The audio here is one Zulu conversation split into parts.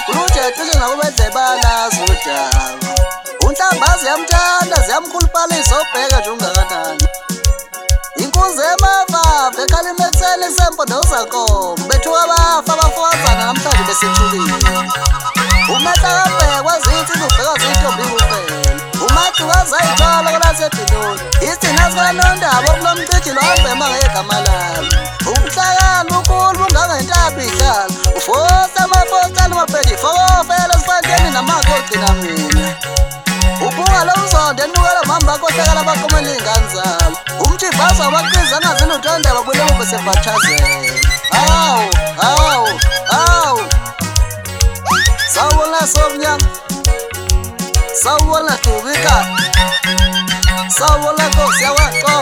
Ulutshe cishe nakubedlebala zodaba. Unhlambazi yamthanda ziyamkhuluphalisa obheka nje ungakanani. Inkunzi emavave ekhalima ekuseni isempondo zankomo. Bethuka bafa abafokazana namhlanje besithukile. Umehla kabhekwa zithi ubheka zintombi kuphela. Umaduka zayithola kwelasedinoni. Isithina sikanondaba okulomcijilo wambema ngegama lami. Ubuhlakani bukhulu bungangentambi ihlala. Ufosa amafosa alimapheji fokofela esifanteni namakho ogcina mina. Ubunga lomzondo enukela mamba kohlekela bakomela iy'ngane zabo. Umjibhazi wabaqiza angazini uthondaba kwilemo besebathazela. Hawu sawubona somnyama, sawubona Dubika, sawubona Nkosi yakwaXhosa,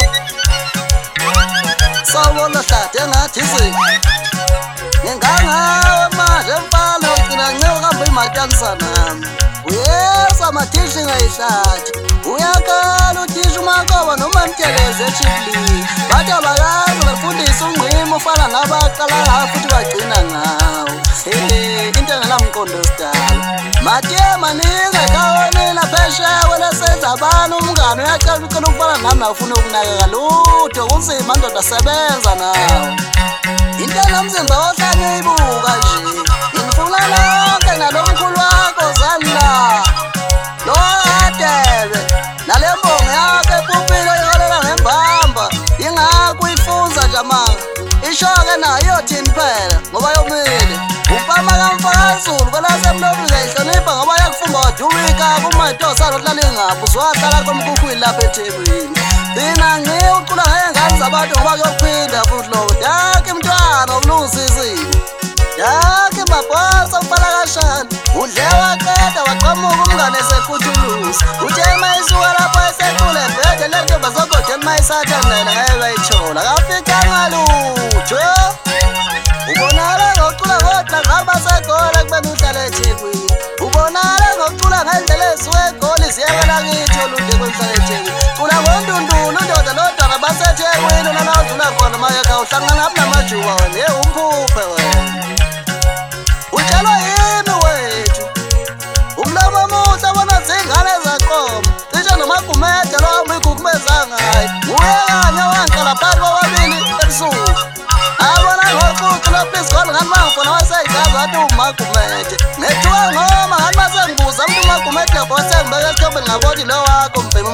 sawubona Hlade engathi izinto. Ngingangawe manje mfana ugcina nceko kambe imatanisa nami. Uyeza amathishi ngayihlathi, uyakhala uthisha umakoba noma mteleze echibli. Bathi abakazi bafundisa ungqimo ufana nabaqala futhi bagcina ngawo. Into engelamqondo sidala. Matye maningi ekhawonela phesheya kwelesenza abantu umngane uyacela ucela ukufana nami nawufuna ukunakeka lutho kunzima ndoda sebenza nawo. Into enomzimba ohlanye ibuka nje. Ngifuna lonke nalo mkhulu wakho zala. Lo adebe nale mbongo yakhe epupile iholela ngembamba. Ingakho ifunza nje amanga. Ishoke nayo yothini phela ngoba yomile. Upama kamfakazulu kwelasemlobile ihlonipha ngoba yakufumba wadubika kumatosa lohlala ingaphi uzwahlala komkhukhwini lapha eThekwini. Thina ngiye ucula ngey'ngane zabantu ngoba kuyophinda futhi lo. Yakhe mntwana ukulungisa izimo. Yakhe mabhosa umfalakashana. Udle waqeda waqhamuka umngane esekhuthulusa. Uthe mayisuka lapho esekule ebhede le ntombi azogodela mayisathandela ngeke bayithola. Akaficanga lutho. Ubonakala ngokucula ngodla ngabaseGoli ekubeni uhlala eThekwini. Ubonakala ngokucula ngendlela esuke eGoli ziyekela kithi olude kwehlala eThekwini. Cula ngondundulu ndoda nodwana baseThekwini nala udlula khona mayekha uhlangana apha namajuba wena umphuphe wena. Utshelwa yini wethu? Umlomo omuhle bona zingane zaqoma. Cishe nomagumede lo uyikhukhumeza ngayo. Nguye kanye wangiqala phakathi kwababili ebusuku. Abona ngokuthi lapho isikole ngani mangifona waseyigaza wathi umagumede. Ngethuka ngoma ngani masengibuza umuntu umagumede bose ngibeke ethobeni ngabona lo wakho mbhemu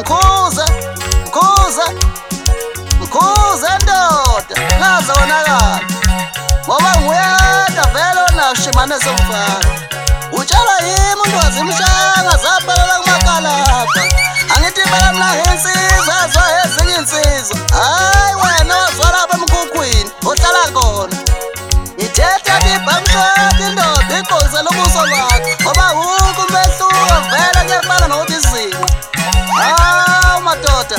mkhuze ndoda ngaze wonakala. Ngoba nguyeda vele onashimane somfana. Utshelwa yimi umuntu wazimshanga zaphelela kumakalapa. Angithi phela mina insizwa yazwa ezinye insizwa. Hayi wena wazwa lapha emkhukhwini ohlala khona. Ithetha ibhamshati indoda igqozela ubuso bakho. Ngoba wukho umehluko vele kuyefana nokuthi izinto. Hawu madoda,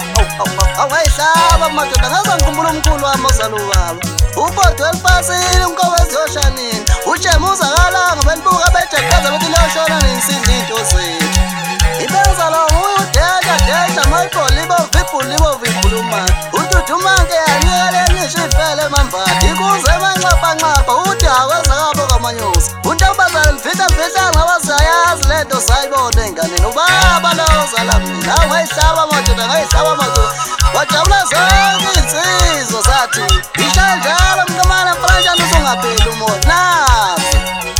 awayihlaba madoda ngaze ngikhumbula umkhulu wami ozala ubaba. Ubodwe elifasini unkowezi yoshanini. Ujemuza kalanga belibuka bejeqeza bethi leyoshona ninsidla iy'nto zethu. Ibenza lo nguye udeda mayibholibo vibhulumani. Ududumanke yanyekele ngisho ifele emambati. Ikuze emanxaphanxapha uthi akwenza kabo kamanyosi. Untombazane mfihla ngoba siyayazi lento sayibona ey'nganeni. Ubaba lo ozala mina ngayihlaba madoda ngayihlaba madoda. Wajabula zonke iy'nsizwa zathi ishaya njalo mntomane mfranjani uzongapheli umoya. Nazi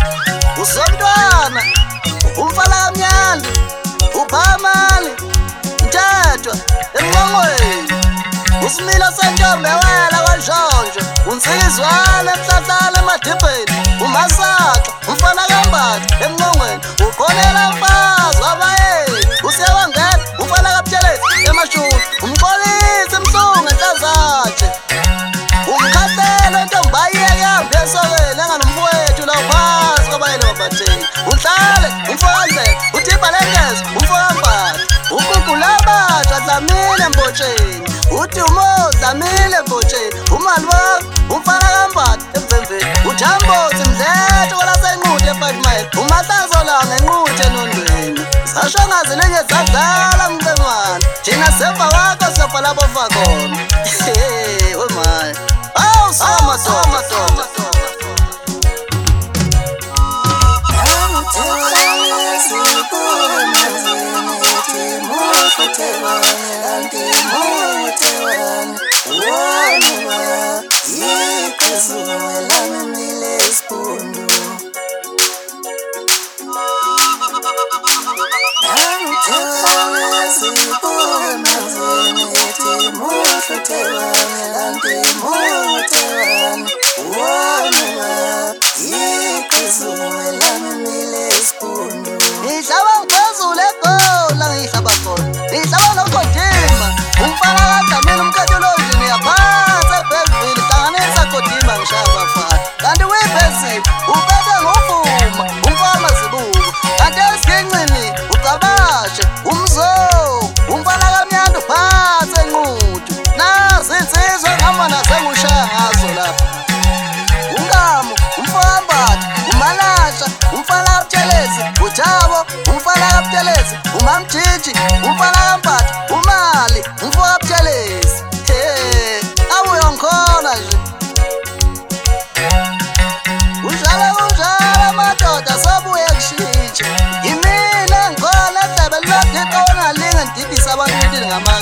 usomntwana umfala kamnyandi uphamali mthethwa emngongweni. Usimila sentombe wela kwaNjonjo. Unsizwane emhlahlana emadibheni. Umasaka umfana kambatha emngongweni. Ukhonela mfazi wabayeni. Usiyawangena umfana kaButelezi emashuni. Umxolisi emhlungu enhlazakhe. Umkhahlelo entombi ayiyeke ihambe esokeni enganomfowethu la phansi kwabayeni babatheni. Uhlale umfowandlela uthipha lengeza umfokambatha. Ugugulabatsha dlamile embotsheni. Uthi umodlamile embotsheni. Umali wakho umfana kambatha emvemveni. Ujambothi mdletho kwelasenqude e-5 mile. Umahlazolanga enqude enondweni. Zasho ngazilinye zadlala mcengwane. Thina semva wakho sofa lapho fa khona. Wemali awu soma. ngamagama